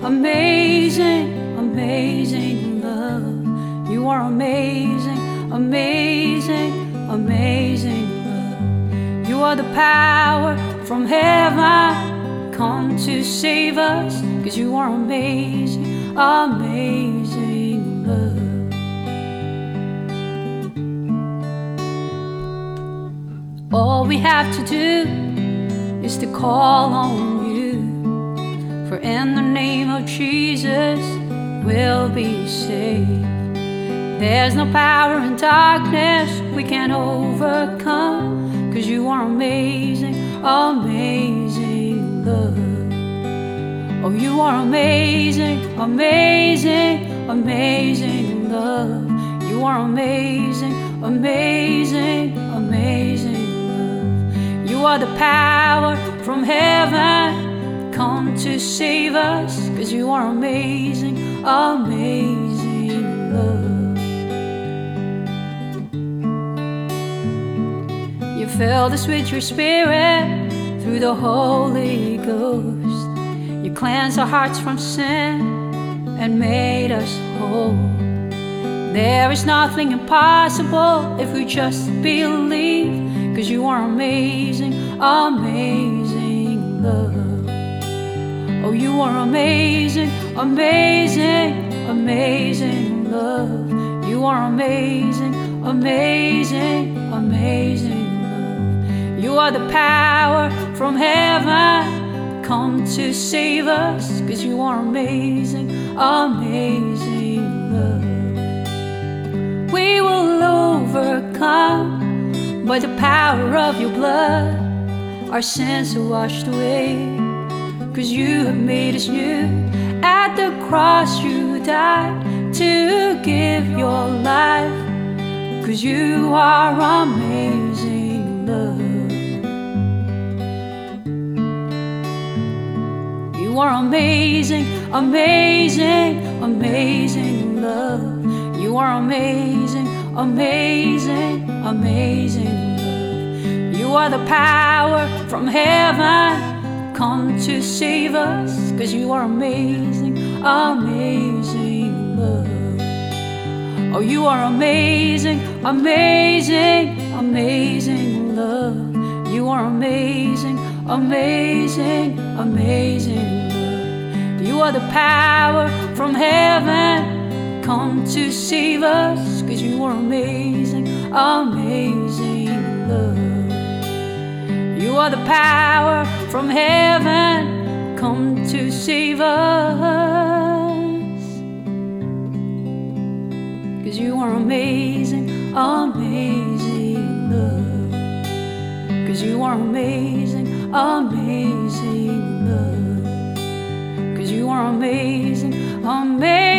amazing, amazing love. You are amazing, amazing, amazing love. You are the power from heaven come to save us, 'cause you are amazing, amazing love. All we have to do is to call on you, for in the name of Jesus we'll be saved. There's no power in darkness we can't overcome, 'cause you are amazing, amazing love. Oh, you are amazing, amazing, amazing love. You are amazing, amazing, amazing love. You are the power from heaven come to save us, 'cause you are amazing, amazing love. You filled us with your spirit through the Holy Ghost. You cleansed our hearts from sin and made us whole. There is nothing impossible if we just believe, 'cause you are amazing, amazing love. Oh, you are amazing, amazing, amazing love. You are amazing, amazing, amazing love. You are the power from heaven come to save us, 'cause you are amazing, amazing love. We will overcome by the power of your blood. Our sins are washed away, 'cause you have made us new. At the cross you died to give your life, 'cause you are amazing love. You are amazing, amazing, amazing love. You are amazing, amazing, amazing love. You are the power from heaven come to save us, 'cause you are amazing, amazing love. Oh, you are amazing, amazing, amazing love. You are amazing, amazing, amazing love. You are the power from heaven come to save us, 'cause you are amazing, amazing love. You are the power from heaven come to save us, 'cause you are amazing, amazing love. 'Cause you are amazing, amazing love. 'Cause you are amazing, amazing.